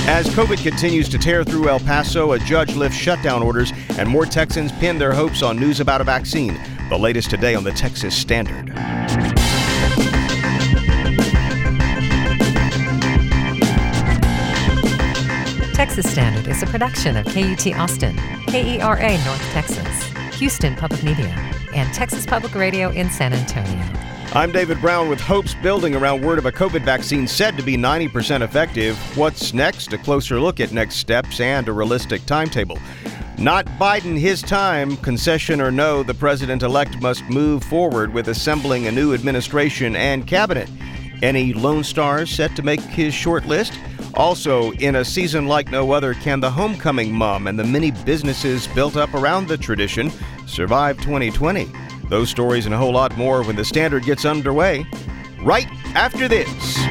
As COVID continues to tear through El Paso, a judge lifts shutdown orders and more Texans pin their hopes on news about a vaccine. The latest today on the Texas Standard. Texas Standard is a production of KUT Austin, KERA North Texas, Houston Public Media, and Texas Public Radio in San Antonio. I'm David Brown with hopes building around word of a COVID vaccine said to be 90% effective. What's next? A closer look at next steps and a realistic timetable. Not Biden his time. Concession or no, the president-elect must move forward with assembling a new administration and cabinet. Any Lone Stars set to make his short list? Also, in a season like no other, can the homecoming mom and the many businesses built up around the tradition survive 2020? Those stories and a whole lot more when the Standard gets underway right after this.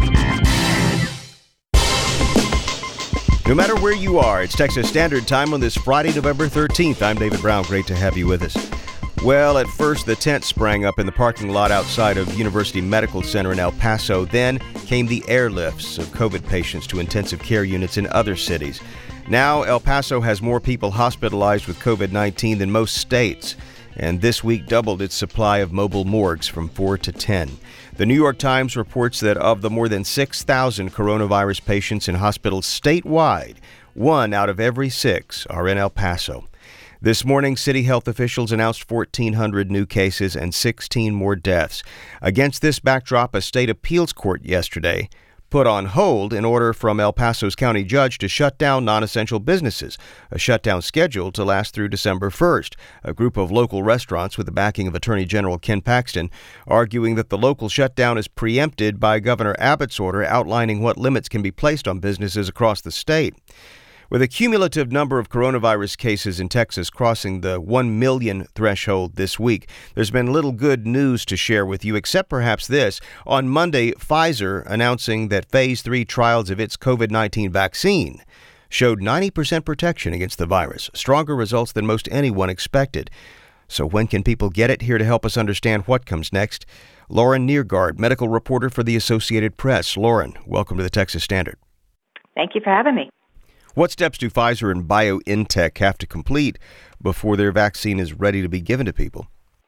No matter where you are, it's Texas Standard Time on this Friday, November 13th. I'm David Brown. Great to have you with us. Well, at first, the tent sprang up in the parking lot outside of University Medical Center in El Paso. Then came the airlifts of COVID patients to intensive care units in other cities. Now, El Paso has more people hospitalized with COVID-19 than most states, and this week doubled its supply of mobile morgues from 4 to 10. The New York Times reports that of the more than 6,000 coronavirus patients in hospitals statewide, 1 out of every 6 are in El Paso. This morning, city health officials announced 1,400 new cases and 16 more deaths. Against this backdrop, a state appeals court yesterday put on hold an order from El Paso's county judge to shut down non-essential businesses, a shutdown scheduled to last through December 1st. A group of local restaurants with the backing of Attorney General Ken Paxton arguing that the local shutdown is preempted by Governor Abbott's order outlining what limits can be placed on businesses across the state. With a cumulative number of coronavirus cases in Texas crossing the 1 million threshold this week, there's been little good news to share with you, except perhaps this. On Monday, Pfizer announcing that Phase 3 trials of its COVID-19 vaccine showed 90% protection against the virus, stronger results than most anyone expected. So when can people get it? Here to help us understand what comes next, Lauren Neergaard, medical reporter for the Associated Press. Lauren, welcome to the Texas Standard. Thank you for having me. What steps do Pfizer and BioNTech have to complete before their vaccine is ready to be given to people?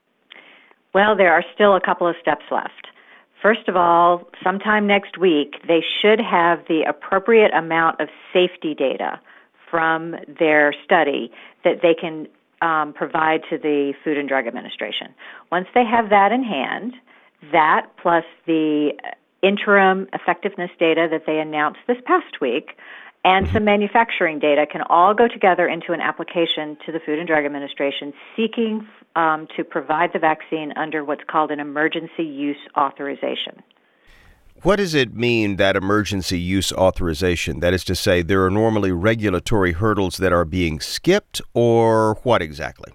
Well, there are still a couple of steps left. First of all, sometime next week, they should have the appropriate amount of safety data from their study that they can provide to the Food and Drug Administration. Once they have that in hand, that plus the interim effectiveness data that they announced this past week and some manufacturing data can all go together into an application to the Food and Drug Administration seeking to provide the vaccine under what's called an emergency use authorization. What does it mean, that emergency use authorization? That is to say, there are normally regulatory hurdles that are being skipped, or what exactly?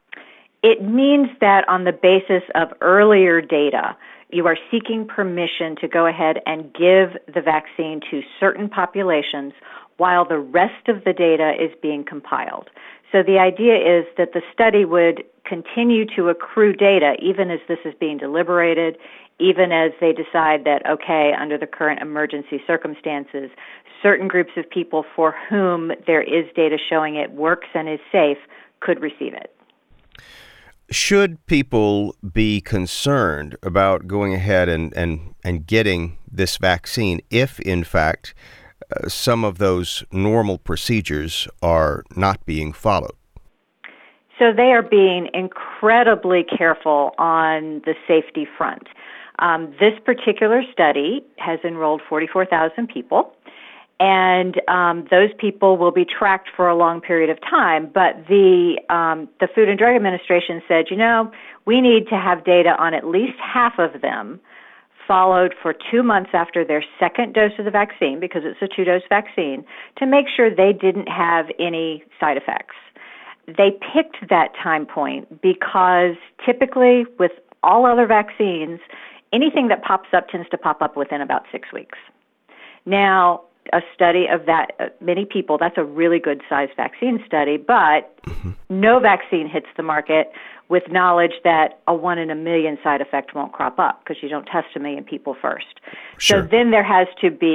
It means that on the basis of earlier data, you are seeking permission to go ahead and give the vaccine to certain populations while the rest of the data is being compiled. So the idea is that the study would continue to accrue data even as this is being deliberated, even as they decide that, okay, under the current emergency circumstances, certain groups of people for whom there is data showing it works and is safe could receive it. Should people be concerned about going ahead and getting this vaccine if, in fact, some of those normal procedures are not being followed? So they are being incredibly careful on the safety front. This particular study has enrolled 44,000 people, and those people will be tracked for a long period of time. But the Food and Drug Administration said, we need to have data on at least half of them followed for 2 months after their second dose of the vaccine, because it's a 2-dose vaccine, to make sure they didn't have any side effects. They picked that time point because typically with all other vaccines, anything that pops up tends to pop up within about 6 weeks. Now, a study of that many people, that's a really good sized vaccine study, but no vaccine hits the market with knowledge that a 1 in a million side effect won't crop up because you don't test 1 million people first. Sure. So then there has to be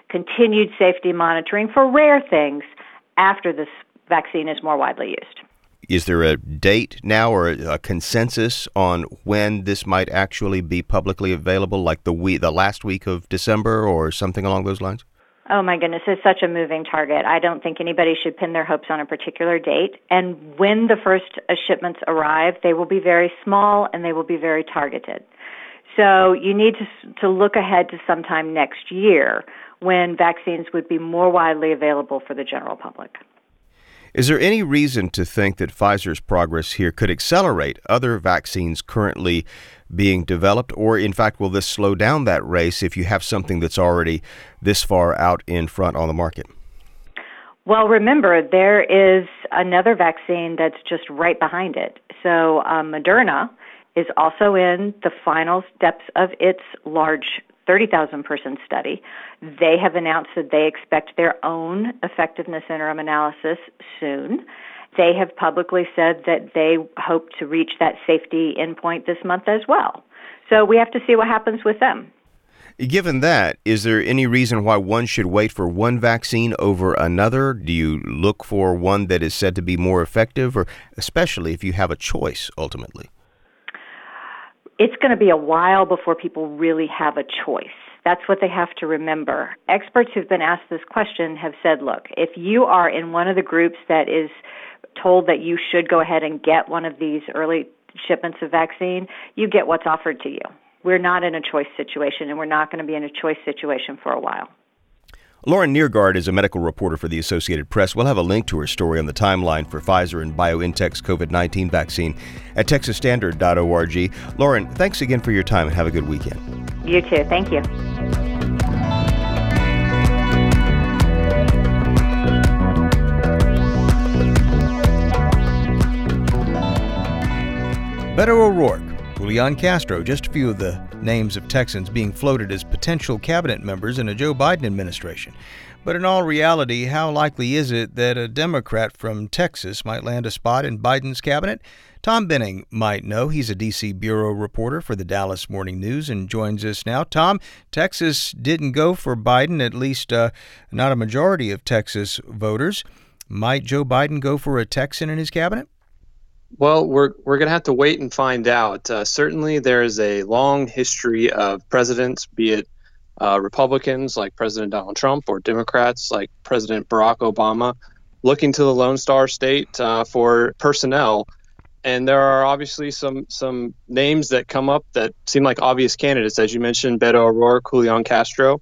continued safety monitoring for rare things after this vaccine is more widely used. Is there a date now or a consensus on when this might actually be publicly available, like the last week of December or something along those lines? Oh my goodness, it's such a moving target. I don't think anybody should pin their hopes on a particular date. And when the first shipments arrive, they will be very small and they will be very targeted. So you need to look ahead to sometime next year when vaccines would be more widely available for the general public. Is there any reason to think that Pfizer's progress here could accelerate other vaccines currently being developed, or in fact, will this slow down that race if you have something that's already this far out in front on the market? Well, remember, there is another vaccine that's just right behind it. So Moderna is also in the final steps of its large 30,000-person study. They have announced that they expect their own effectiveness interim analysis soon. They have publicly said that they hope to reach that safety endpoint this month as well. So we have to see what happens with them. Given that, is there any reason why one should wait for one vaccine over another? Do you look for one that is said to be more effective, or especially if you have a choice ultimately? It's going to be a while before people really have a choice. That's what they have to remember. Experts who've been asked this question have said, look, if you are in one of the groups that is told that you should go ahead and get one of these early shipments of vaccine, you get what's offered to you. We're not in a choice situation, and we're not going to be in a choice situation for a while. Lauren Neergaard is a medical reporter for the Associated Press. We'll have a link to her story on the timeline for Pfizer and BioNTech's COVID-19 vaccine at texasstandard.org. Lauren, thanks again for your time and have a good weekend. You too. Thank you. Beto O'Rourke, Julian Castro, just a few of the names of Texans being floated as potential cabinet members in a Joe Biden administration. But in all reality, how likely is it that a Democrat from Texas might land a spot in Biden's cabinet? Tom Benning might know. He's a D.C. bureau reporter for the Dallas Morning News and joins us now. Tom, Texas didn't go for Biden, at least not a majority of Texas voters. Might Joe Biden go for a Texan in his cabinet? Well, we're going to have to wait and find out. Certainly, there is a long history of presidents, be it Republicans like President Donald Trump or Democrats like President Barack Obama, looking to the Lone Star State for personnel. And there are obviously some names that come up that seem like obvious candidates, as you mentioned, Beto O'Rourke, Julian Castro.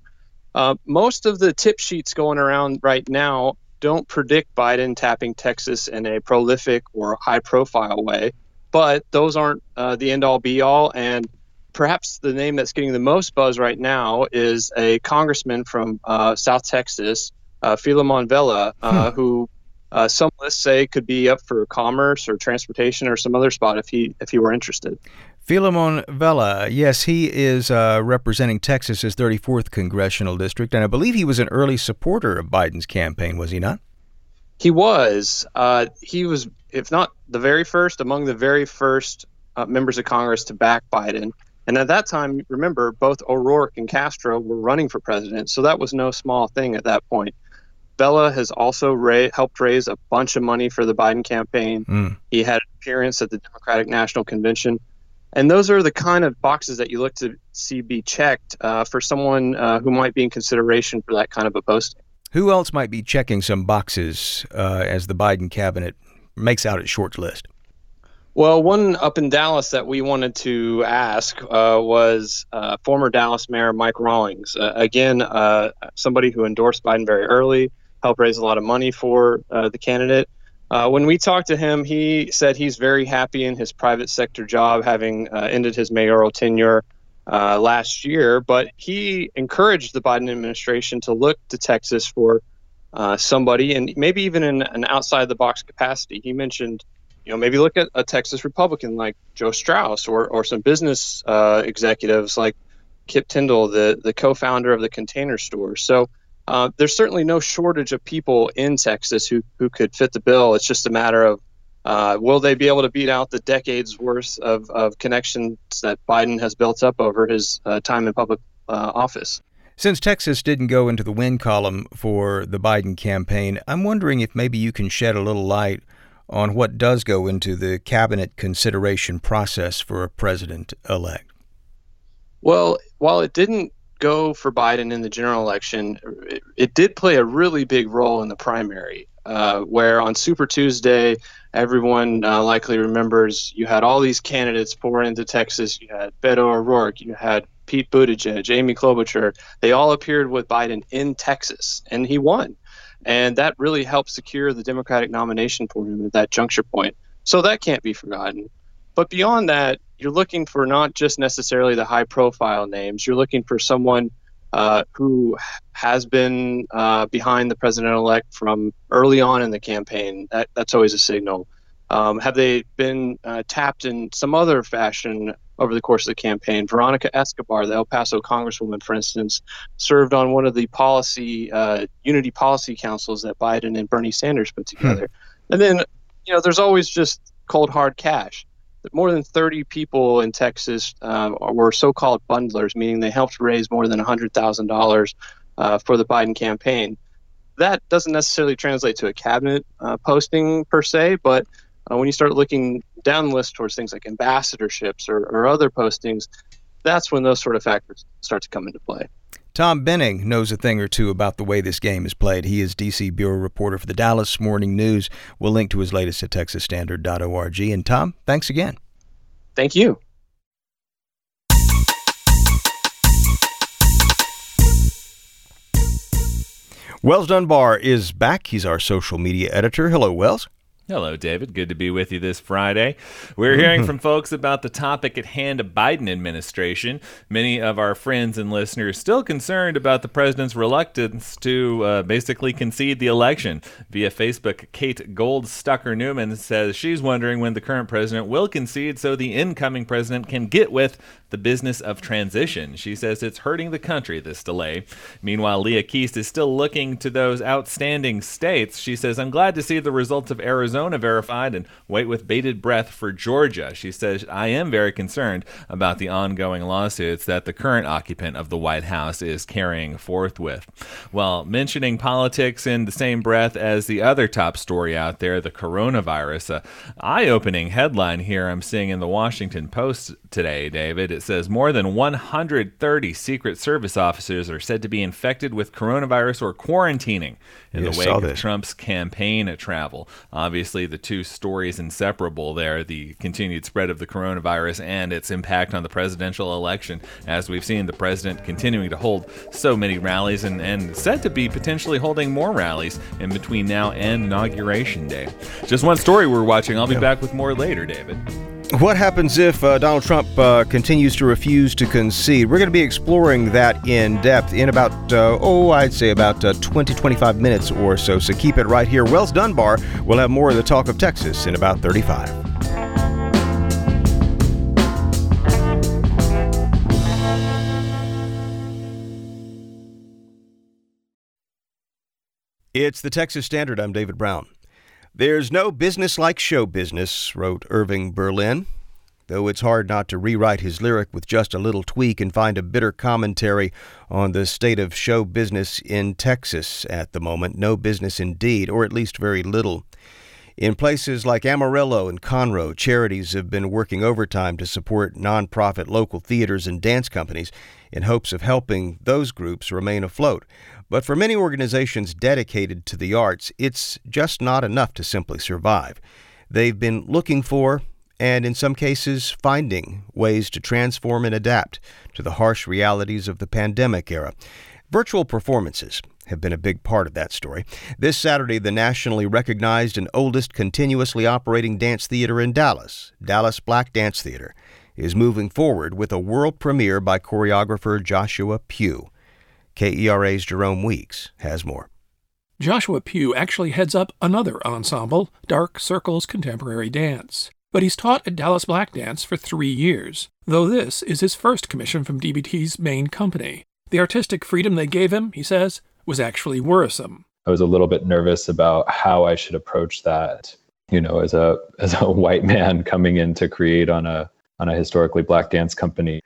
Most of the tip sheets going around right now don't predict Biden tapping Texas in a prolific or high-profile way, but those aren't the end-all, be-all. And perhaps the name that's getting the most buzz right now is a congressman from South Texas, Filemon Vela, who some lists say could be up for commerce or transportation or some other spot if he were interested. Filemon Vela, yes, he is representing Texas's 34th congressional district, and I believe he was an early supporter of Biden's campaign, was he not? He was. He was, if not the very first, among the very first members of Congress to back Biden. And at that time, remember, both O'Rourke and Castro were running for president, so that was no small thing at that point. Vela has also helped raise a bunch of money for the Biden campaign. He had an appearance at the Democratic National Convention. And those are the kind of boxes that you look to see be checked for someone who might be in consideration for that kind of a posting. Who else might be checking some boxes as the Biden cabinet makes out its short list? Well, one up in Dallas that we wanted to ask was former Dallas Mayor Mike Rawlings. Again, somebody who endorsed Biden very early, helped raise a lot of money for the candidate. When we talked to him, he said he's very happy in his private sector job, having ended his mayoral tenure last year. But he encouraged the Biden administration to look to Texas for somebody, and maybe even in an outside-the-box capacity. He mentioned, maybe look at a Texas Republican like Joe Strauss or some business executives like Kip Tindall, the co-founder of the Container Store. So there's certainly no shortage of people in Texas who could fit the bill. It's just a matter of will they be able to beat out the decades worth of connections that Biden has built up over his time in public office. Since Texas didn't go into the win column for the Biden campaign, I'm wondering if maybe you can shed a little light on what does go into the cabinet consideration process for a president-elect. Well, while it didn't go for Biden in the general election, it did play a really big role in the primary, where on Super Tuesday, everyone likely remembers you had all these candidates pour into Texas. You had Beto O'Rourke, you had Pete Buttigieg, Amy Klobuchar. They all appeared with Biden in Texas, and he won. And that really helped secure the Democratic nomination for him at that juncture point. So that can't be forgotten. But beyond that, you're looking for not just necessarily the high-profile names. You're looking for someone who has been behind the president-elect from early on in the campaign. That's always a signal. Have they been tapped in some other fashion over the course of the campaign? Veronica Escobar, the El Paso congresswoman, for instance, served on one of the unity policy councils that Biden and Bernie Sanders put together. And then, there's always just cold, hard cash. More than 30 people in Texas were so-called bundlers, meaning they helped raise more than $100,000 for the Biden campaign. That doesn't necessarily translate to a cabinet posting per se, but when you start looking down the list towards things like ambassadorships or other postings, that's when those sort of factors start to come into play. Tom Benning knows a thing or two about the way this game is played. He is D.C. bureau reporter for the Dallas Morning News. We'll link to his latest at texasstandard.org. And Tom, thanks again. Thank you. Wells Dunbar is back. He's our social media editor. Hello, Wells. Hello, David. Good to be with you this Friday. We're hearing from folks about the topic at hand, a Biden administration. Many of our friends and listeners still concerned about the president's reluctance to basically concede the election. Via Facebook, Kate Goldstucker-Newman says she's wondering when the current president will concede so the incoming president can get with the business of transition. She says it's hurting the country, this delay. Meanwhile, Leah Keist is still looking to those outstanding states. She says, I'm glad to see the results of Arizona verified and wait with bated breath for Georgia. She says, I am very concerned about the ongoing lawsuits that the current occupant of the White House is carrying forth with. Well, mentioning politics in the same breath as the other top story out there, the coronavirus, a eye-opening headline here I'm seeing in the Washington Post today, David. It says more than 130 Secret Service officers are said to be infected with coronavirus or quarantining in the wake of Trump's campaign travel. Obviously, the two stories inseparable there, the continued spread of the coronavirus and its impact on the presidential election, as we've seen the president continuing to hold so many rallies and said to be potentially holding more rallies in between now and Inauguration Day. Just one story we're watching. I'll be back with more later, David. What happens if Donald Trump continues to refuse to concede? We're going to be exploring that in depth in about, I'd say about 20-25 minutes or so. So keep it right here. Wells Dunbar will have more of the talk of Texas in about 35. It's the Texas Standard. I'm David Brown. There's no business like show business, wrote Irving Berlin, though it's hard not to rewrite his lyric with just a little tweak and find a bitter commentary on the state of show business in Texas at the moment. No business indeed, or at least very little. In places like Amarillo and Conroe, charities have been working overtime to support nonprofit local theaters and dance companies in hopes of helping those groups remain afloat. But for many organizations dedicated to the arts, it's just not enough to simply survive. They've been looking for, and in some cases finding, ways to transform and adapt to the harsh realities of the pandemic era. Virtual performances have been a big part of that story. This Saturday, the nationally recognized and oldest continuously operating dance theater in Dallas, Dallas Black Dance Theater, is moving forward with a world premiere by choreographer Joshua Pugh. KERA's Jerome Weeks has more. Joshua Pugh actually heads up another ensemble, Dark Circles Contemporary Dance. But he's taught at Dallas Black Dance for 3 years, though this is his first commission from DBT's main company. The artistic freedom they gave him, he says, was actually worrisome. I was a little bit nervous about how I should approach that, as a white man coming in to create on a historically black dance company.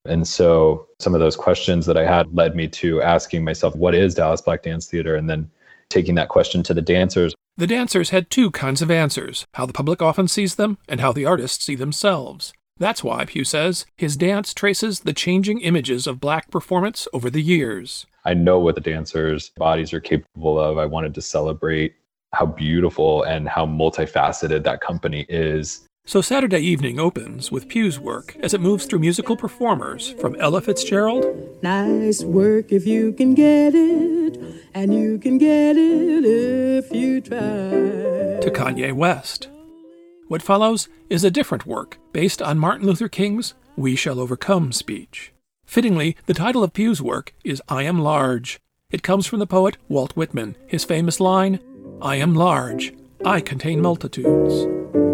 And so some of those questions that I had led me to asking myself, what is Dallas Black Dance Theater? And then taking that question to the dancers. The dancers had two kinds of answers, how the public often sees them and how the artists see themselves. That's why, Pugh says, his dance traces the changing images of Black performance over the years. I know what the dancers' bodies are capable of. I wanted to celebrate how beautiful and how multifaceted that company is. So Saturday evening opens with Pugh's work as it moves through musical performers from Ella Fitzgerald. Nice work if you can get it, and you can get it if you try. To Kanye West. What follows is a different work based on Martin Luther King's We Shall Overcome speech. Fittingly, the title of Pugh's work is I Am Large. It comes from the poet Walt Whitman, his famous line, I am large, I contain multitudes.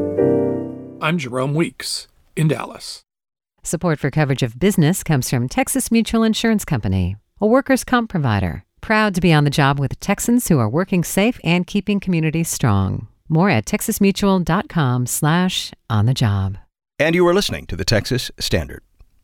I'm Jerome Weeks in Dallas. Support for coverage of business comes from Texas Mutual Insurance Company, a workers' comp provider, proud to be on the job with Texans who are working safe and keeping communities strong. More at texasmutual.com/onthejob. And you are listening to the Texas Standard.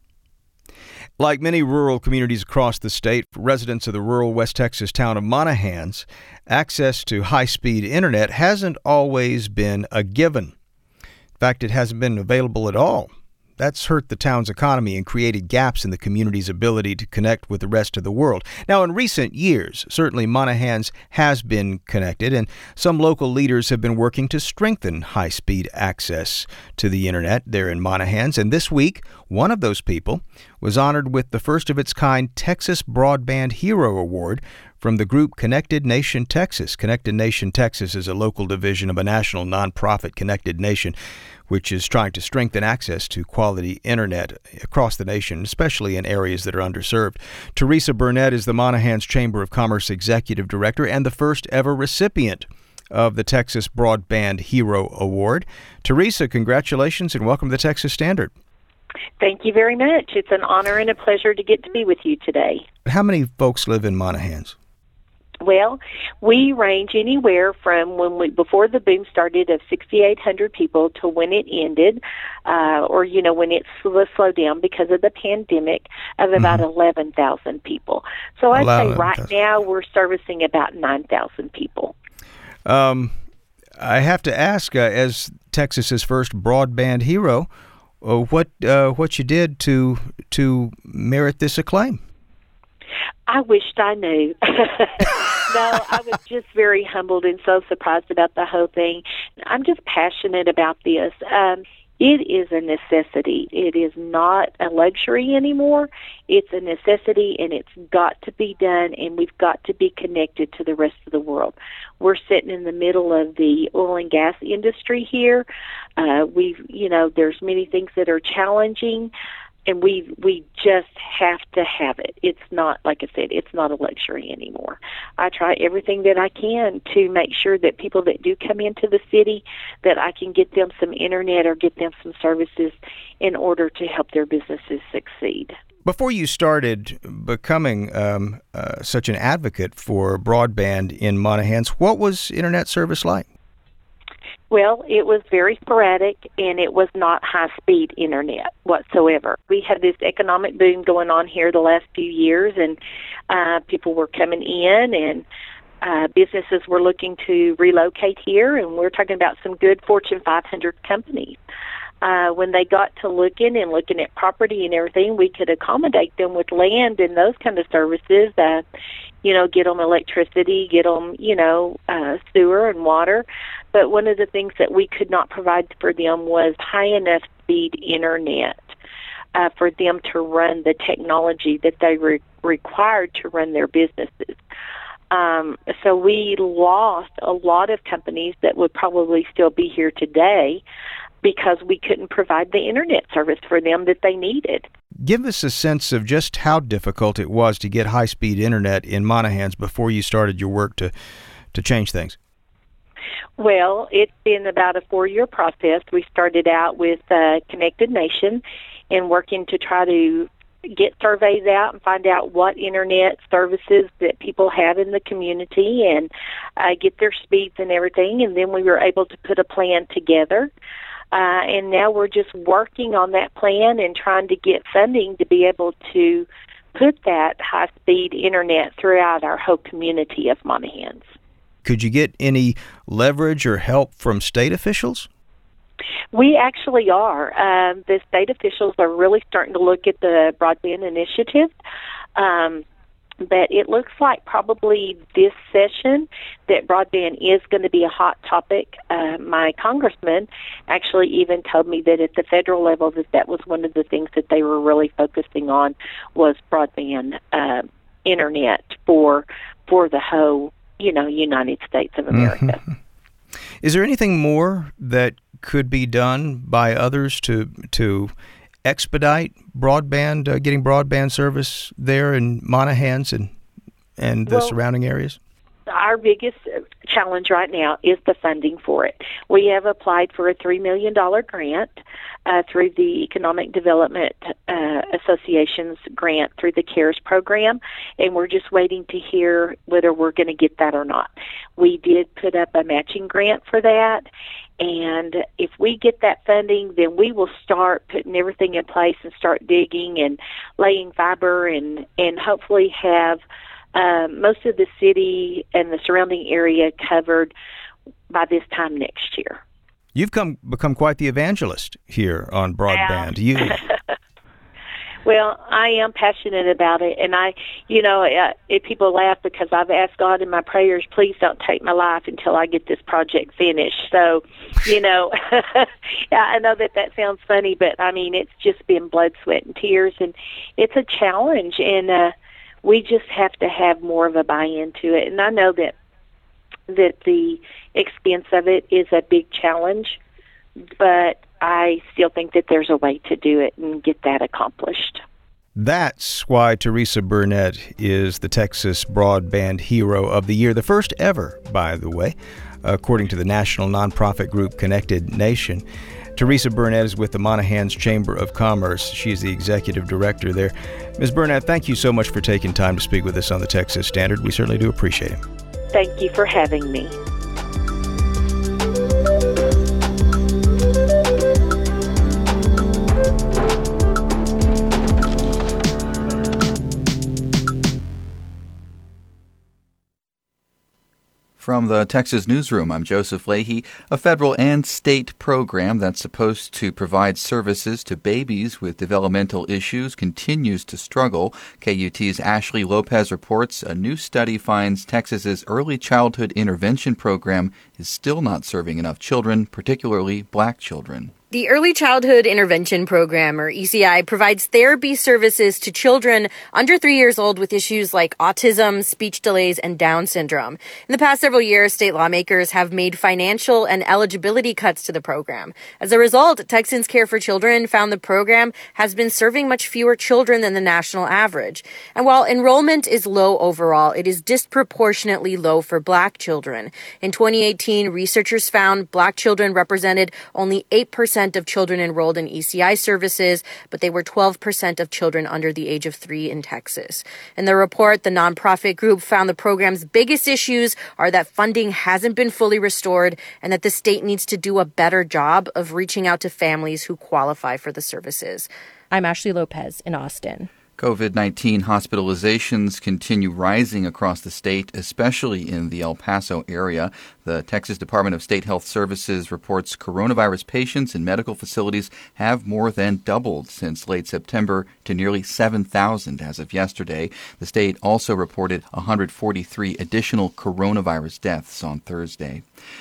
Like many rural communities across the state, residents of the rural West Texas town of Monahans, access to high-speed internet hasn't always been a given. In fact, it hasn't been available at all. That's hurt the town's economy and created gaps in the community's ability to connect with the rest of the world. Now, in recent years, certainly Monahans has been connected, and some local leaders have been working to strengthen high-speed access to the internet there in Monahans. And this week, one of those people was honored with the first-of-its-kind Texas Broadband Hero Award from the group Connected Nation Texas. Connected Nation Texas is a local division of a national nonprofit, Connected Nation, which is trying to strengthen access to quality internet across the nation, especially in areas that are underserved. Teresa Burnett is the Monahans Chamber of Commerce Executive Director and the first ever recipient of the Texas Broadband Hero Award. Teresa, congratulations and welcome to the Texas Standard. Thank you very much. It's an honor and a pleasure to get to be with you today. How many folks live in Monahans? Well, we range anywhere from before the boom started of 6,800 people to when it ended, or when it slowed down because of the pandemic, of about 11,000 people. So I'd say right now we're servicing about 9,000 people. I have to ask, as Texas's first broadband hero, what you did to merit this acclaim? I wished I knew. No, I was just very humbled and so surprised about the whole thing. I'm just passionate about this. It is a necessity. It is not a luxury anymore. It's a necessity, and it's got to be done, and we've got to be connected to the rest of the world. We're sitting in the middle of the oil and gas industry here. There's many things that are challenging, and we just have to have it. It's not, like I said, it's not a luxury anymore. I try everything that I can to make sure that people that do come into the city, that I can get them some internet or get them some services in order to help their businesses succeed. Before you started becoming such an advocate for broadband in Monahans, what was internet service like? Well, it was very sporadic, and it was not high-speed internet whatsoever. We had this economic boom going on here the last few years, and people were coming in, and businesses were looking to relocate here, and we're talking about some good Fortune 500 companies. When they got to looking at property and everything, we could accommodate them with land and those kind of services, get them electricity, get them, sewer and water. But one of the things that we could not provide for them was high enough speed internet for them to run the technology that they required to run their businesses. So we lost a lot of companies that would probably still be here today because we couldn't provide the internet service for them that they needed. Give us a sense of just how difficult it was to get high-speed internet in Monahans before you started your work to change things. Well, it's been about a 4-year process. We started out with Connected Nation and working to try to get surveys out and find out what internet services that people have in the community and get their speeds and everything. And then we were able to put a plan together. And now we're just working on that plan and trying to get funding to be able to put that high-speed internet throughout our whole community of Monahans. Could you get any leverage or help from state officials? We actually are. The state officials are really starting to look at the broadband initiative. But it looks like probably this session that broadband is going to be a hot topic. My congressman actually even told me that at the federal level that was one of the things that they were really focusing on was broadband internet for the whole, United States of America. Mm-hmm. Is there anything more that could be done by others to expedite broadband, getting broadband service there in Monahans and the surrounding areas? Our biggest challenge right now is the funding for it. We have applied for a $3 million grant through the Economic Development Association's grant through the CARES program, and we're just waiting to hear whether we're going to get that or not. We did put up a matching grant for that, and if we get that funding, then we will start putting everything in place and start digging and laying fiber and hopefully have most of the city and the surrounding area covered by this time next year. You've become quite the evangelist here on broadband. Well, I am passionate about it, and if people laugh because I've asked God in my prayers, please don't take my life until I get this project finished. So, I know that sounds funny, but I mean, it's just been blood, sweat, and tears, and it's a challenge, and we just have to have more of a buy-in to it. And I know that the expense of it is a big challenge, but I still think that there's a way to do it and get that accomplished. That's why Teresa Burnett is the Texas Broadband Hero of the Year, the first ever, by the way, according to the national nonprofit group Connected Nation. Teresa Burnett is with the Monahans Chamber of Commerce. She's the executive director there. Ms. Burnett, thank you so much for taking time to speak with us on the Texas Standard. We certainly do appreciate it. Thank you for having me. From the Texas Newsroom, I'm Joseph Leahy. A federal and state program that's supposed to provide services to babies with developmental issues continues to struggle. KUT's Ashley Lopez reports a new study finds Texas's early childhood intervention program is still not serving enough children, particularly black children. The Early Childhood Intervention Program, or ECI, provides therapy services to children under 3 years old with issues like autism, speech delays, and Down syndrome. In the past several years, state lawmakers have made financial and eligibility cuts to the program. As a result, Texans Care for Children found the program has been serving much fewer children than the national average. And while enrollment is low overall, it is disproportionately low for black children. In 2018, researchers found black children represented only 8% of children enrolled in ECI services, but they were 12% of children under the age of 3 in Texas. In the report, the nonprofit group found the program's biggest issues are that funding hasn't been fully restored and that the state needs to do a better job of reaching out to families who qualify for the services. I'm Ashley Lopez in Austin. COVID-19 hospitalizations continue rising across the state, especially in the El Paso area. The Texas Department of State Health Services reports coronavirus patients in medical facilities have more than doubled since late September to nearly 7,000 as of yesterday. The state also reported 143 additional coronavirus deaths on Thursday.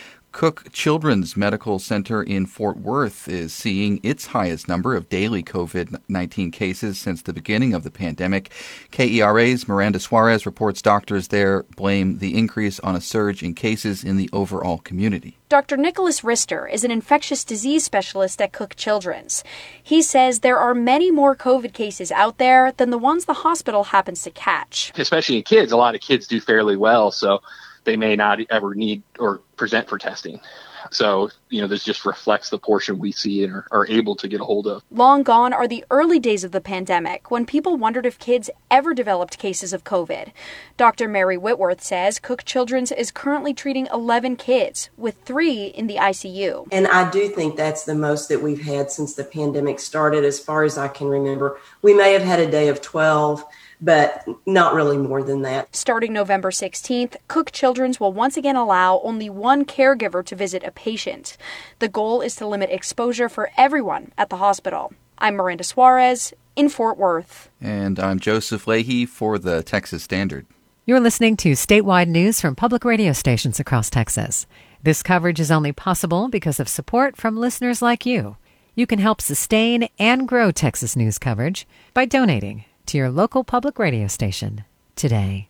Cook Children's Medical Center in Fort Worth is seeing its highest number of daily COVID-19 cases since the beginning of the pandemic. KERA's Miranda Suarez reports doctors there blame the increase on a surge in cases in the overall community. Dr. Nicholas Rister is an infectious disease specialist at Cook Children's. He says there are many more COVID cases out there than the ones the hospital happens to catch. Especially in kids, a lot of kids do fairly well, so they may not ever need or present for testing. So, this just reflects the portion we see and are able to get a hold of. Long gone are the early days of the pandemic when people wondered if kids ever developed cases of COVID. Dr. Mary Whitworth says Cook Children's is currently treating 11 kids, with 3 in the ICU. And I do think that's the most that we've had since the pandemic started, as far as I can remember. We may have had a day of 12, but not really more than that. Starting November 16th, Cook Children's will once again allow only one caregiver to visit a patient. The goal is to limit exposure for everyone at the hospital. I'm Miranda Suarez in Fort Worth. And I'm Joseph Leahy for the Texas Standard. You're listening to statewide news from public radio stations across Texas. This coverage is only possible because of support from listeners like you. You can help sustain and grow Texas news coverage by donating to your local public radio station today.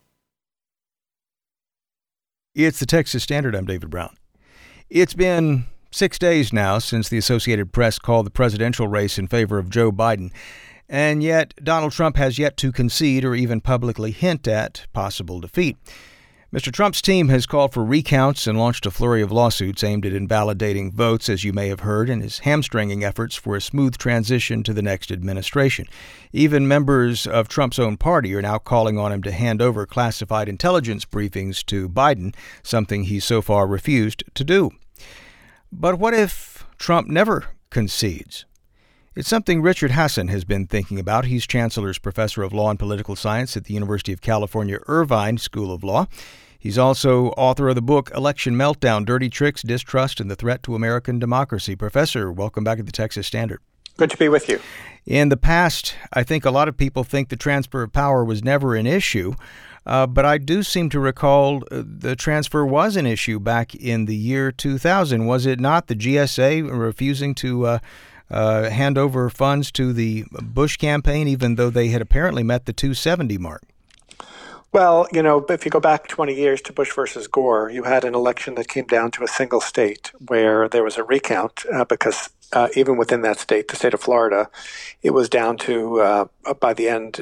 It's the Texas Standard. I'm David Brown. It's been 6 days now since the Associated Press called the presidential race in favor of Joe Biden, and yet Donald Trump has yet to concede or even publicly hint at possible defeat. Mr. Trump's team has called for recounts and launched a flurry of lawsuits aimed at invalidating votes, as you may have heard, and is hamstringing efforts for a smooth transition to the next administration. Even members of Trump's own party are now calling on him to hand over classified intelligence briefings to Biden, something he's so far refused to do. But what if Trump never concedes? It's something Richard Hassan has been thinking about. He's Chancellor's Professor of Law and Political Science at the University of California, Irvine School of Law. He's also author of the book Election Meltdown, Dirty Tricks, Distrust, and the Threat to American Democracy. Professor, welcome back to the Texas Standard. Good to be with you. In the past, I think a lot of people think the transfer of power was never an issue, but I do seem to recall the transfer was an issue back in the year 2000. Was it not? The GSA refusing to hand over funds to the Bush campaign, even though they had apparently met the 270 mark. Well, if you go back 20 years to Bush versus Gore, you had an election that came down to a single state where there was a recount because even within that state, the state of Florida, it was down to, by the end,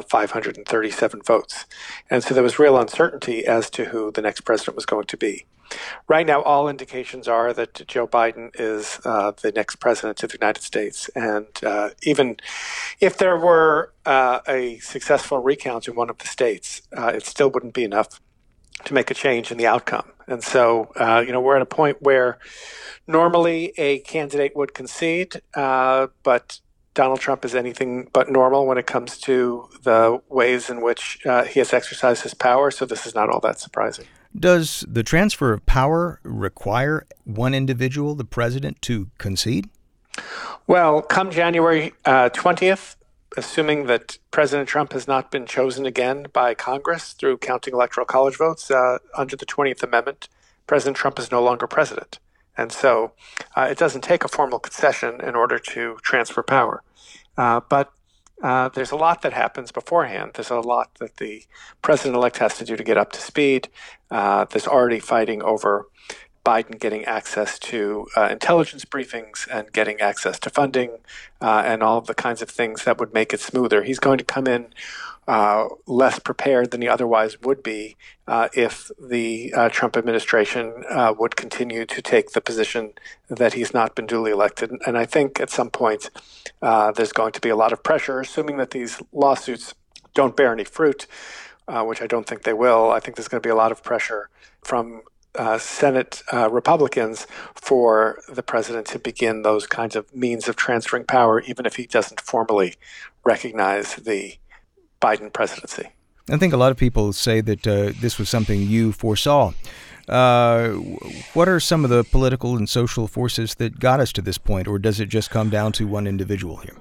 537 votes. And so there was real uncertainty as to who the next president was going to be. Right now, all indications are that Joe Biden is the next president of the United States. And even if there were a successful recount in one of the states, it still wouldn't be enough to make a change in the outcome. And so, we're at a point where normally a candidate would concede, but Donald Trump is anything but normal when it comes to the ways in which he has exercised his power. So this is not all that surprising. Does the transfer of power require one individual, the president, to concede? Well, come January 20th, assuming that President Trump has not been chosen again by Congress through counting electoral college votes under the 20th Amendment, President Trump is no longer president. And so it doesn't take a formal concession in order to transfer power. But there's a lot that happens beforehand. There's a lot that the president-elect has to do to get up to speed. There's already fighting over Biden getting access to intelligence briefings and getting access to funding and all of the kinds of things that would make it smoother. He's going to come in less prepared than he otherwise would be if the Trump administration would continue to take the position that he's not been duly elected. And I think at some point there's going to be a lot of pressure, assuming that these lawsuits don't bear any fruit, which I don't think they will. I think there's going to be a lot of pressure from Senate Republicans for the president to begin those kinds of means of transferring power, even if he doesn't formally recognize the Biden presidency. I think a lot of people say that this was something you foresaw. What are some of the political and social forces that got us to this point, or does it just come down to one individual here?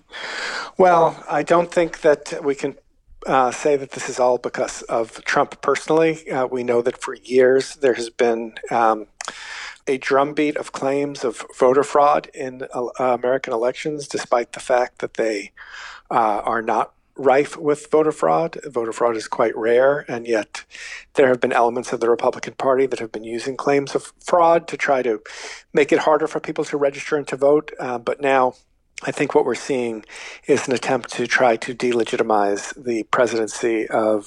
Well, I don't think that we can say that this is all because of Trump personally. We know that for years there has been a drumbeat of claims of voter fraud in American elections, despite the fact that they are not rife with voter fraud. Voter fraud is quite rare, and yet there have been elements of the Republican Party that have been using claims of fraud to try to make it harder for people to register and to vote. But now I think what we're seeing is an attempt to try to delegitimize the presidency of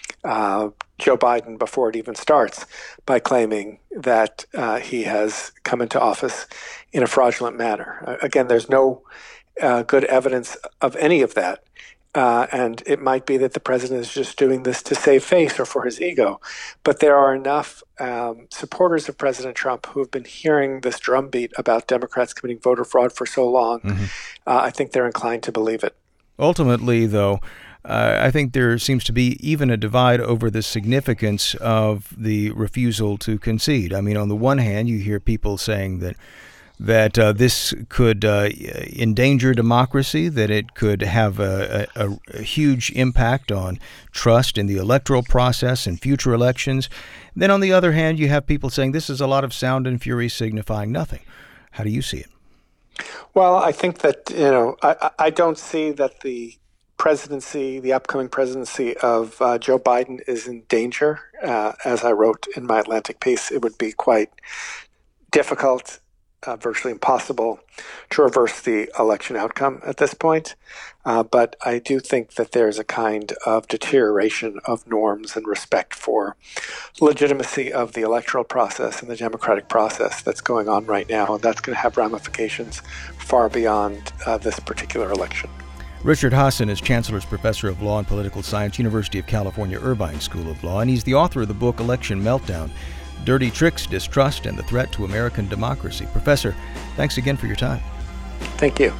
Joe Biden before it even starts by claiming that he has come into office in a fraudulent manner. Again, there's no good evidence of any of that. And it might be that the president is just doing this to save face or for his ego. But there are enough supporters of President Trump who have been hearing this drumbeat about Democrats committing voter fraud for so long. I think they're inclined to believe it. Ultimately, though, I think there seems to be even a divide over the significance of the refusal to concede. I mean, on the one hand, you hear people saying that this could endanger democracy, that it could have a huge impact on trust in the electoral process and future elections. Then on the other hand, you have people saying this is a lot of sound and fury signifying nothing. How do you see it? Well, I think that, I don't see that the upcoming presidency of Joe Biden is in danger. As I wrote in my Atlantic piece, it would be quite difficult, virtually impossible to reverse the election outcome at this point. But I do think that there's a kind of deterioration of norms and respect for legitimacy of the electoral process and the democratic process that's going on right now. And that's going to have ramifications far beyond this particular election. Richard Hasen is Chancellor's Professor of Law and Political Science, University of California, Irvine School of Law, and he's the author of the book Election Meltdown: Dirty Tricks, Distrust, and the Threat to American Democracy. Professor, thanks again for your time. Thank you.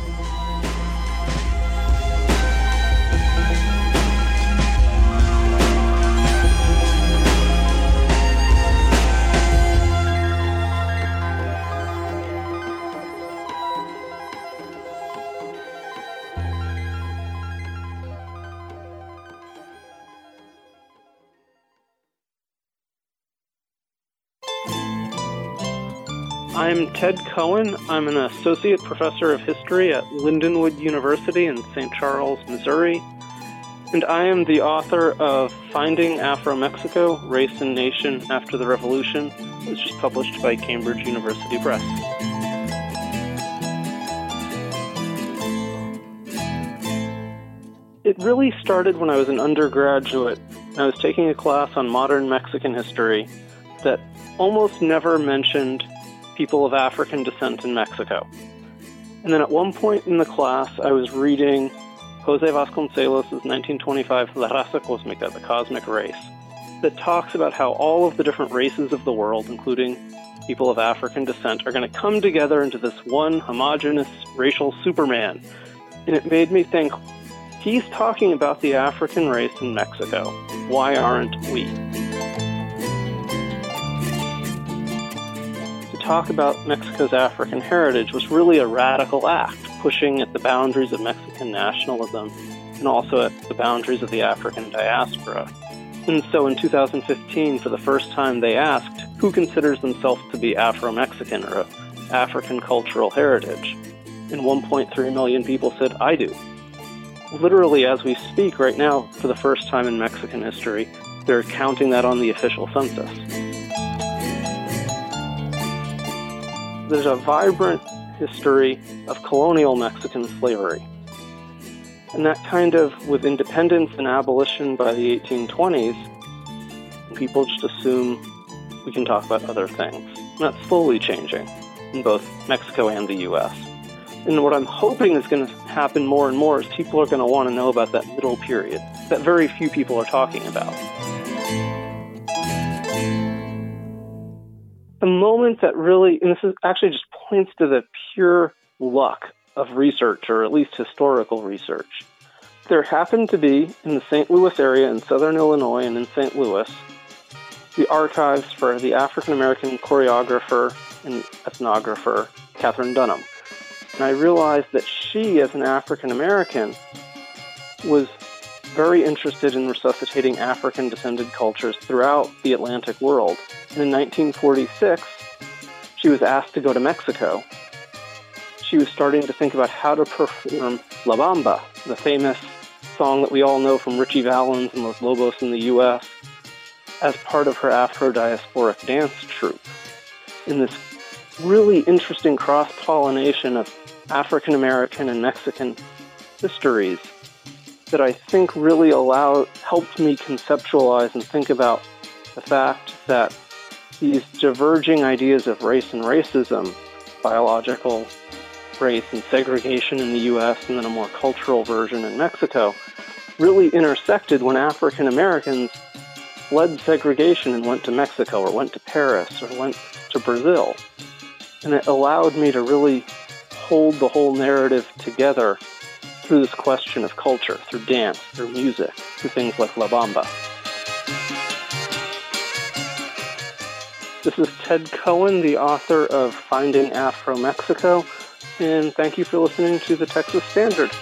I'm Ted Cohen. I'm an associate professor of history at Lindenwood University in St. Charles, Missouri. And I am the author of Finding Afro-Mexico, Race and Nation After the Revolution, which was just published by Cambridge University Press. It really started when I was an undergraduate. I was taking a class on modern Mexican history that almost never mentioned people of African descent in Mexico. And then at one point in the class, I was reading Jose Vasconcelos' 1925 La Raza Cósmica, The Cosmic Race, that talks about how all of the different races of the world, including people of African descent, are going to come together into this one homogeneous racial Superman. And it made me think, he's talking about the African race in Mexico. Why aren't we? Talk about Mexico's African heritage was really a radical act, pushing at the boundaries of Mexican nationalism and also at the boundaries of the African diaspora. And so in 2015, for the first time, they asked who considers themselves to be Afro-Mexican or African cultural heritage. And 1.3 million people said, I do. Literally, as we speak right now, for the first time in Mexican history, they're counting that on the official census. There's a vibrant history of colonial Mexican slavery. And that kind of, with independence and abolition by the 1820s, people just assume we can talk about other things. And that's slowly changing in both Mexico and the U.S. And what I'm hoping is going to happen more and more is people are going to want to know about that middle period that very few people are talking about. A moment that really, and this is actually just points to the pure luck of research, or at least historical research. There happened to be, in the St. Louis area in southern Illinois and in St. Louis, the archives for the African-American choreographer and ethnographer, Katherine Dunham. And I realized that she, as an African-American, was very interested in resuscitating African-descended cultures throughout the Atlantic world. And in 1946, she was asked to go to Mexico. She was starting to think about how to perform La Bamba, the famous song that we all know from Richie Valens and Los Lobos in the U.S., as part of her Afro-diasporic dance troupe. In this really interesting cross-pollination of African-American and Mexican histories, that I think really helped me conceptualize and think about the fact that these diverging ideas of race and racism, biological race and segregation in the U.S., and then a more cultural version in Mexico, really intersected when African Americans fled segregation and went to Mexico or went to Paris or went to Brazil. And it allowed me to really hold the whole narrative together through this question of culture, through dance, through music, through things like La Bamba. This is Ted Cohen, the author of Finding Afro-Mexico, and thank you for listening to the Texas Standard.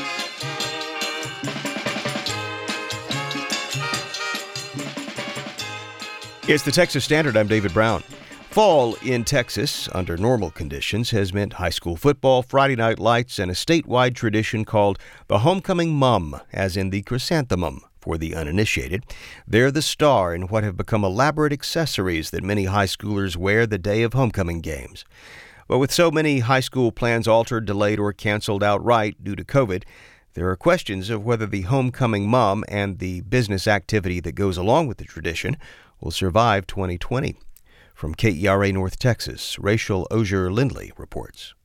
It's the Texas Standard. I'm David Brown. Fall in Texas, under normal conditions, has meant high school football, Friday night lights, and a statewide tradition called the Homecoming Mum, as in the chrysanthemum for the uninitiated. They're the star in what have become elaborate accessories that many high schoolers wear the day of homecoming games. But with so many high school plans altered, delayed, or canceled outright due to COVID, there are questions of whether the Homecoming Mum and the business activity that goes along with the tradition will survive 2020. From KERA North Texas, Rachel Osier-Lindley reports.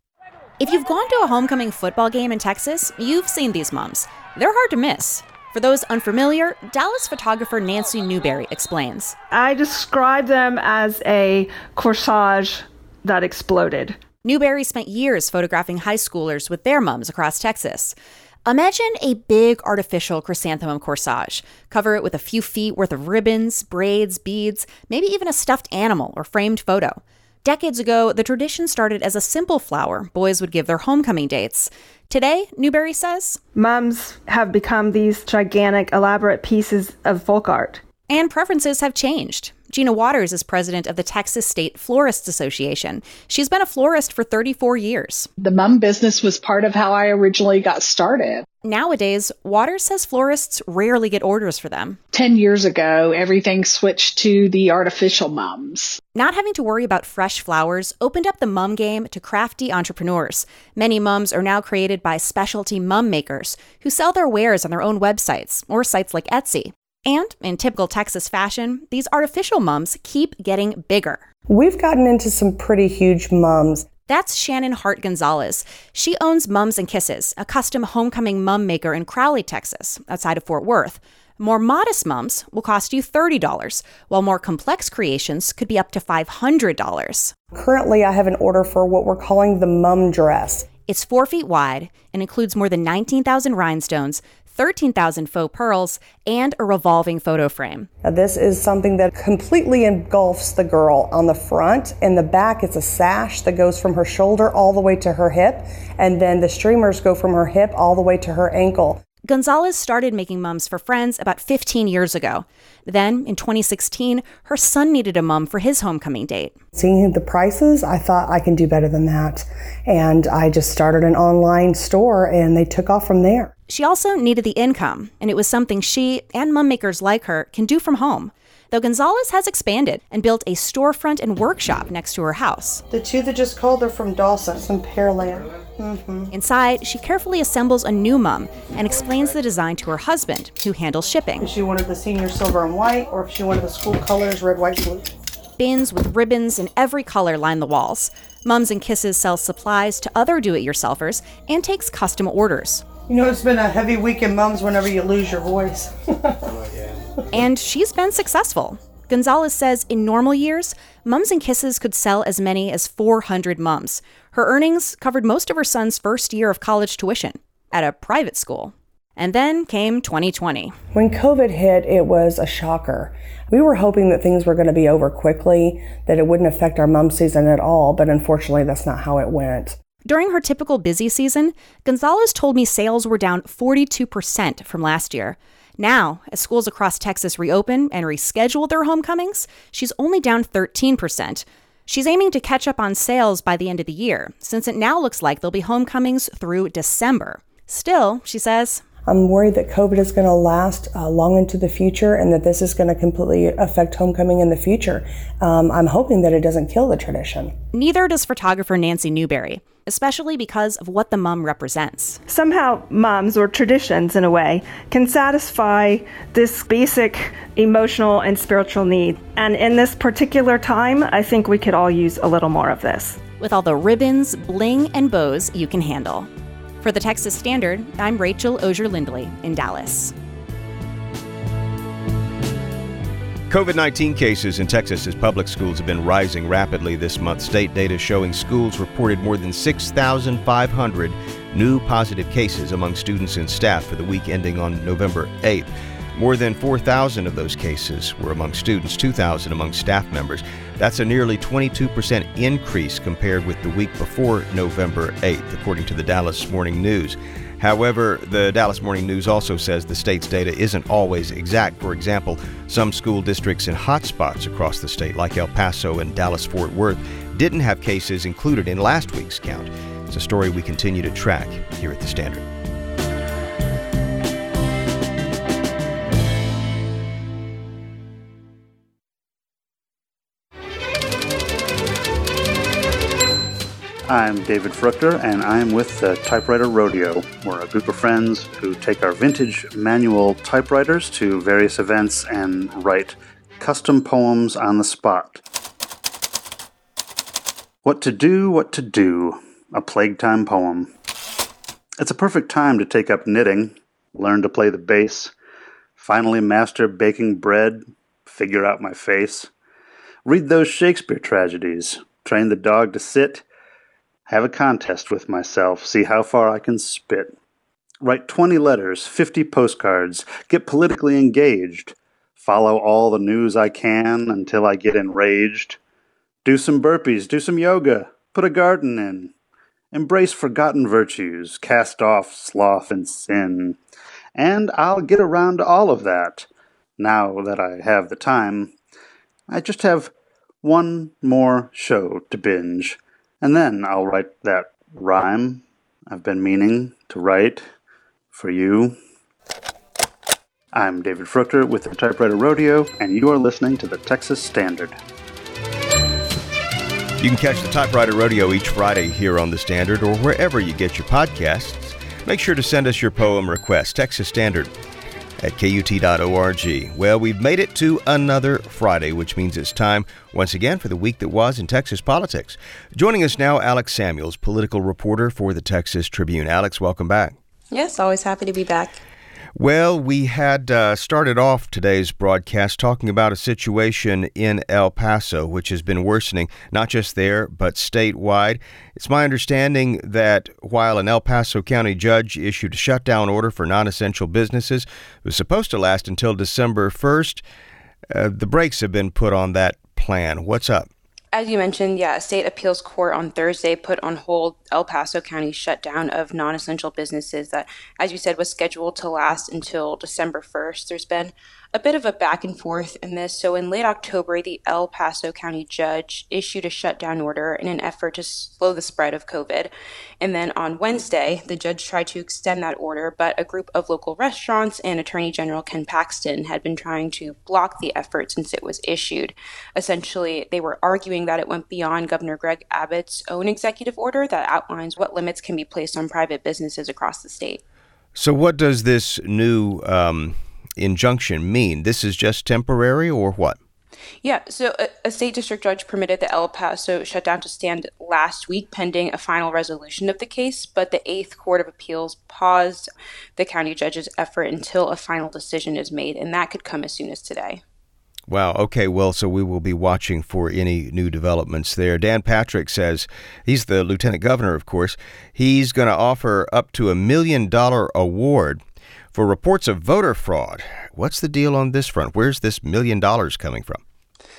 If you've gone to a homecoming football game in Texas, you've seen these mums. They're hard to miss. For those unfamiliar, Dallas photographer Nancy Newberry explains. I describe them as a corsage that exploded. Newberry spent years photographing high schoolers with their mums across Texas. Imagine a big artificial chrysanthemum corsage. Cover it with a few feet worth of ribbons, braids, beads, maybe even a stuffed animal or framed photo. Decades ago, the tradition started as a simple flower boys would give their homecoming dates. Today, Newberry says, mums have become these gigantic, elaborate pieces of folk art. And preferences have changed. Gina Waters is president of the Texas State Florists Association. She's been a florist for 34 years. The mum business was part of how I originally got started. Nowadays, Waters says florists rarely get orders for them. 10 years ago, everything switched to the artificial mums. Not having to worry about fresh flowers opened up the mum game to crafty entrepreneurs. Many mums are now created by specialty mum makers who sell their wares on their own websites or sites like Etsy. And in typical Texas fashion, these artificial mums keep getting bigger. We've gotten into some pretty huge mums. That's Shannon Hart Gonzalez. She owns Mums and Kisses, a custom homecoming mum maker in Crowley, Texas, outside of Fort Worth. More modest mums will cost you $30, while more complex creations could be up to $500. Currently, I have an order for what we're calling the mum dress. It's 4 feet wide and includes more than 19,000 rhinestones, 13,000 faux pearls, and a revolving photo frame. Now, this is something that completely engulfs the girl. On the front and the back, it's a sash that goes from her shoulder all the way to her hip, and then the streamers go from her hip all the way to her ankle. Gonzalez started making mums for friends about 15 years ago. Then, in 2016, her son needed a mum for his homecoming date. Seeing the prices, I thought I can do better than that. And I just started an online store, and they took off from there. She also needed the income, and it was something she and mum makers like her can do from home. Though Gonzalez has expanded and built a storefront and workshop next to her house. The two that just called are from Dawson, some Pearland. Inside, she carefully assembles a new mum and explains the design to her husband, who handles shipping. If she wanted the senior silver and white, or if she wanted the school colors, red, white, blue. Bins with ribbons in every color line the walls. Mums and Kisses sells supplies to other do-it-yourselfers and takes custom orders. You know, it's been a heavy week in mums whenever you lose your voice. And she's been successful. Gonzalez says in normal years, Mums and Kisses could sell as many as 400 mums. Her earnings covered most of her son's first year of college tuition at a private school. And then came 2020. When COVID hit, it was a shocker. We were hoping that things were going to be over quickly, that it wouldn't affect our mum season at all, but unfortunately that's not how it went. During her typical busy season, Gonzalez told me sales were down 42% from last year. Now, as schools across Texas reopen and reschedule their homecomings, she's only down 13%. She's aiming to catch up on sales by the end of the year, since it now looks like there'll be homecomings through December. Still, she says, I'm worried that COVID is going to last long into the future and that this is going to completely affect homecoming in the future. I'm hoping that it doesn't kill the tradition. Neither does photographer Nancy Newberry, especially because of what the mum represents. Somehow mums, or traditions in a way, can satisfy this basic emotional and spiritual need. And in this particular time, I think we could all use a little more of this. With all the ribbons, bling, and bows you can handle. For the Texas Standard, I'm Rachel Osier-Lindley in Dallas. COVID-19 cases in Texas's public schools have been rising rapidly this month. State data showing schools reported more than 6,500 new positive cases among students and staff for the week ending on November 8th. More than 4,000 of those cases were among students, 2,000 among staff members. That's a nearly 22% increase compared with the week before November 8th, according to the Dallas Morning News. However, the Dallas Morning News also says the state's data isn't always exact. For example, some school districts in hotspots across the state, like El Paso and Dallas-Fort Worth, didn't have cases included in last week's count. It's a story we continue to track here at the Standard. I'm David Fruchter, and I'm with the Typewriter Rodeo. We're a group of friends who take our vintage manual typewriters to various events and write custom poems on the spot. What to do, a plague time poem. It's a perfect time to take up knitting, learn to play the bass, finally master baking bread, figure out my face, read those Shakespeare tragedies, train the dog to sit, have a contest with myself, see how far I can spit. Write 20 letters, 50 postcards, get politically engaged. Follow all the news I can until I get enraged. Do some burpees, do some yoga, put a garden in. Embrace forgotten virtues, cast off sloth and sin. And I'll get around to all of that. Now that I have the time, I just have one more show to binge. And then I'll write that rhyme I've been meaning to write for you. I'm David Fruchter with the Typewriter Rodeo, and you are listening to the Texas Standard. You can catch the Typewriter Rodeo each Friday here on the Standard or wherever you get your podcasts. Make sure to send us your poem request, Texas Standard at KUT.org. Well, we've made it to another Friday, which means it's time once again for the week that was in Texas politics. Joining us now, Alex Samuels, political reporter for the Texas Tribune. Alex, welcome back. Yes, always happy to be back. Well, we had started off today's broadcast talking about a situation in El Paso, which has been worsening, not just there, but statewide. It's my understanding that while an El Paso County judge issued a shutdown order for non-essential businesses, it was supposed to last until December 1st, the brakes have been put on that plan. What's up? As you mentioned, a state appeals court on Thursday put on hold El Paso County's shutdown of non-essential businesses that, as you said, was scheduled to last until December 1st. There's been a bit of a back and forth in this. So in late October, the El Paso County judge issued a shutdown order in an effort to slow the spread of COVID. And then on Wednesday, the judge tried to extend that order, but a group of local restaurants and Attorney General Ken Paxton had been trying to block the effort since it was issued. Essentially, they were arguing that it went beyond Governor Greg Abbott's own executive order that outlines what limits can be placed on private businesses across the state. So what does this new injunction mean? This is just temporary or what? Yeah, so a state district judge permitted the El Paso shutdown to stand last week pending a final resolution of the case, but the Eighth Court of Appeals paused the county judge's effort until a final decision is made, and that could come as soon as today. Wow. Okay. Well, so we will be watching for any new developments there. Dan Patrick says, he's the lieutenant governor, of course, he's going to offer up to $1 million award for reports of voter fraud. What's the deal on this front? Where's this $1 million coming from?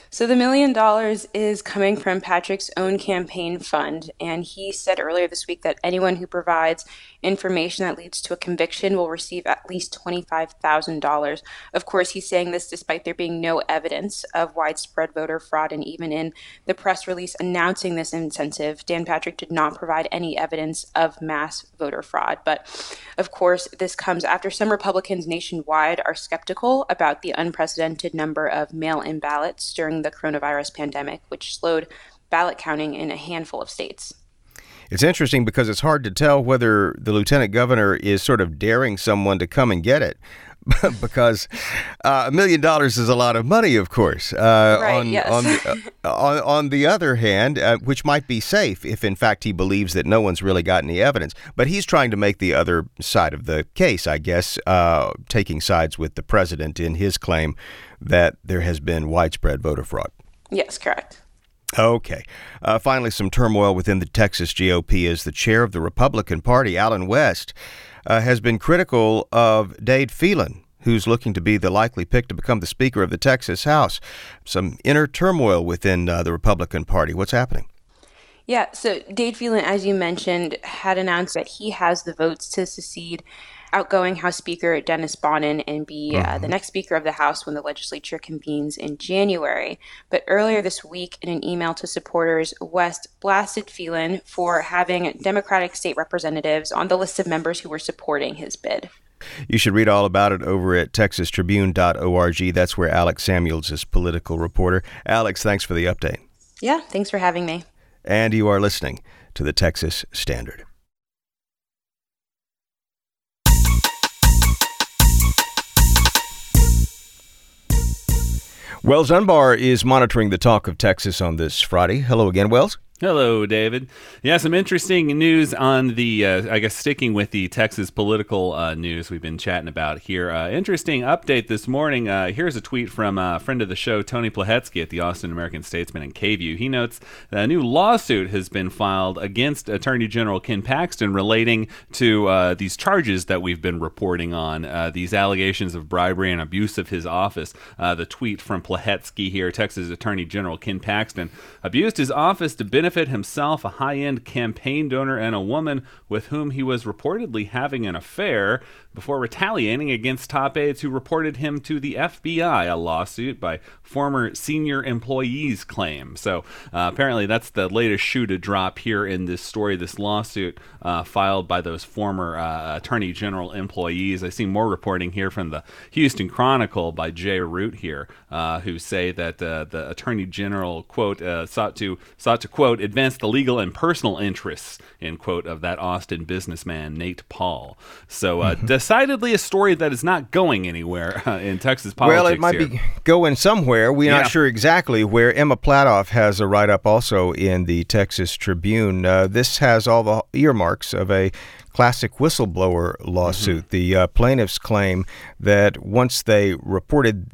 So the $1 million is coming from Patrick's own campaign fund, and he said earlier this week that anyone who provides information that leads to a conviction will receive at least $25,000. Of course, he's saying this despite there being no evidence of widespread voter fraud, and even in the press release announcing this incentive, Dan Patrick did not provide any evidence of mass voter fraud. But of course, this comes after some Republicans nationwide are skeptical about the unprecedented number of mail-in ballots during the coronavirus pandemic, which slowed ballot counting in a handful of states. It's interesting because it's hard to tell whether the lieutenant governor is sort of daring someone to come and get it. Because $1 million is a lot of money, of course. On the other hand, which might be safe if, in fact, he believes that no one's really got any evidence. But he's trying to make the other side of the case, I guess, taking sides with the president in his claim that there has been widespread voter fraud. Yes, correct. Okay. Finally, some turmoil within the Texas GOP as the chair of the Republican Party, Allen West, has been critical of Dade Phelan, who's looking to be the likely pick to become the Speaker of the Texas House. Some inner turmoil within the Republican Party. What's happening? Yeah, so Dade Phelan, as you mentioned, had announced that he has the votes to succeed outgoing House Speaker Dennis Bonnen and be the next Speaker of the House when the legislature convenes in January. But earlier this week, in an email to supporters, West blasted Phelan for having Democratic state representatives on the list of members who were supporting his bid. You should read all about it over at texastribune.org. That's where Alex Samuels is political reporter. Alex, thanks for the update. Yeah, thanks for having me. And you are listening to the Texas Standard. Wells Unbar is monitoring the talk of Texas on this Friday. Hello again, Wells. Hello, David. Yeah, some interesting news on the, sticking with the Texas political news we've been chatting about here. Interesting update this morning. Here's a tweet from a friend of the show, Tony Plahetsky at the Austin American-Statesman and KVUE. He notes that a new lawsuit has been filed against Attorney General Ken Paxton relating to these charges that we've been reporting on, these allegations of bribery and abuse of his office. The tweet from Plahetsky here, Texas Attorney General Ken Paxton abused his office to benefit himself, a high-end campaign donor, and a woman with whom he was reportedly having an affair before retaliating against top aides who reported him to the FBI, a lawsuit by former senior employees claim. So apparently that's the latest shoe to drop here in this story, this lawsuit filed by those former Attorney General employees. I see more reporting here from the Houston Chronicle by Jay Root here, who say that the Attorney General, quote, sought to, quote, advance the legal and personal interests, end quote, of that Austin businessman, Nate Paul. So decidedly a story that is not going anywhere in Texas politics. Well, it might be going somewhere. We're not sure exactly where. Emma Platoff has a write-up also in the Texas Tribune. This has all the earmarks of a classic whistleblower lawsuit. The plaintiffs claim that once they reported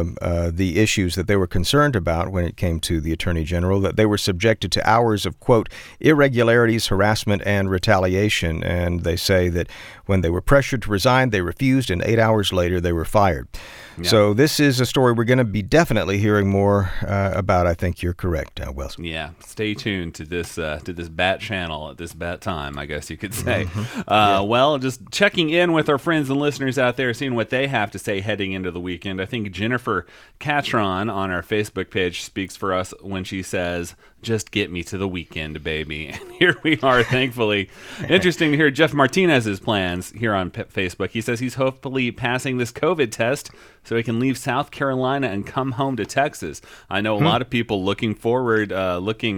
the issues that they were concerned about when it came to the Attorney General, that they were subjected to hours of, quote, irregularities, harassment, and retaliation. And they say that when they were pressured to resign, they refused, and 8 hours later, they were fired. Yeah. So this is a story we're going to be definitely hearing more about. I think you're correct, Wells. Yeah, stay tuned to this bat channel at this bat time, I guess you could say. Well, just checking in with our friends and listeners out there, seeing what they have to say heading into the weekend. I think Jennifer Catron on our Facebook page speaks for us when she says, "Just get me to the weekend, baby." And here we are, thankfully. Interesting to hear Jeff Martinez's plans here on Facebook. He says he's hopefully passing this COVID test so he can leave South Carolina and come home to Texas. I know a lot of people looking forward, looking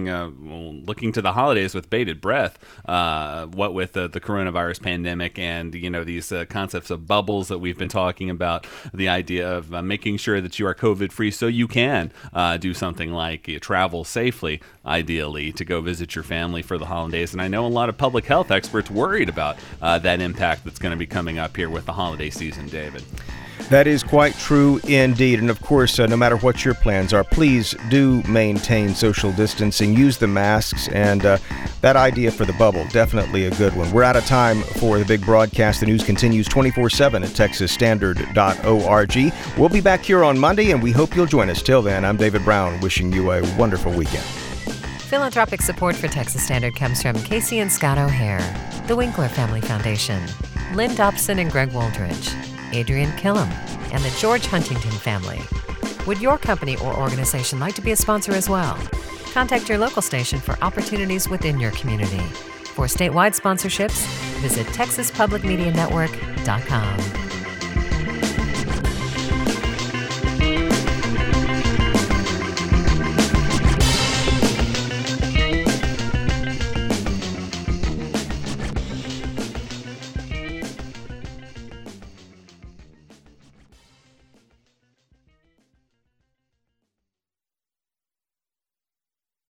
to the holidays with bated breath. What with the coronavirus pandemic and these concepts of bubbles that we've been talking about, the idea of making sure that you are COVID free so you can do something like travel safely, ideally, to go visit your family for the holidays. And I know a lot of public health experts worried about that impact that's going to be coming up here with the holiday season, David. That is quite true indeed. And of course, no matter what your plans are, please do maintain social distancing, use the masks, and that idea for the bubble, definitely a good one. We're out of time for the big broadcast. The news continues 24/7 at texasstandard.org. We'll be back here on Monday, and we hope you'll join us. Till then, I'm David Brown, wishing you a wonderful weekend. Philanthropic support for Texas Standard comes from Casey and Scott O'Hare, the Winkler Family Foundation, Lynn Dobson and Greg Wooldridge, Adrian Killam, and the George Huntington family. Would your company or organization like to be a sponsor as well? Contact your local station for opportunities within your community. For statewide sponsorships, visit TexasPublicMediaNetwork.com.